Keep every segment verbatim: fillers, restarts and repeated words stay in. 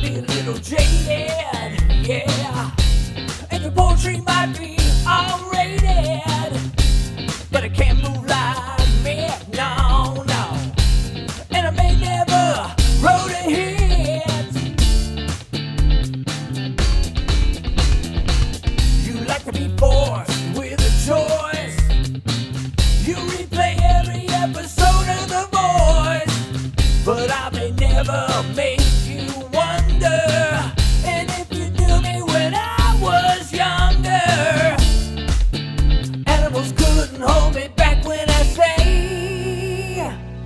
be a little jaded, yeah. And your poetry might be R-rated, but I can't move like me, no, no. And I may never wrote a hit. You like to be forced with a choice. You replay every episode of The Voice, but I may never make you wonder. And if you knew me when I was younger, animals couldn't hold me back when I say,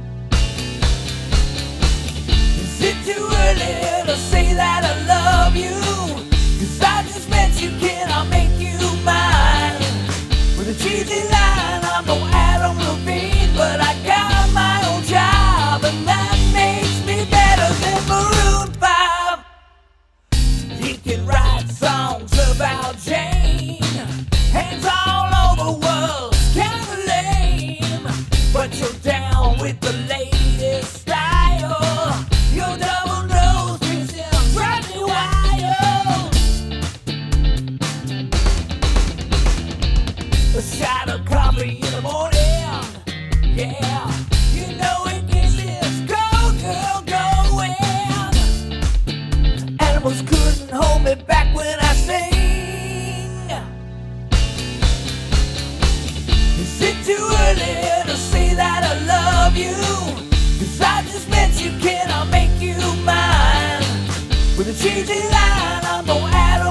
is it too early to say that I love you? 'Cause I just met you, can I make you mine? With a cheesy line, I'm no Adam Levine, but I got my own job, and that makes me better than Maroon five. You can write songs about Jane, hands all over worlds, kinda lame, but you're down with the latest style. Your double nose piercing drives me wild. A shot of coffee in the morning, yeah. You know it gets this go, girl, going. Animals couldn't hold me back when I sing. Is it too early to say that I love you? 'Cause I just met you, can I make you mine? With a cheesy line, I'm no Adam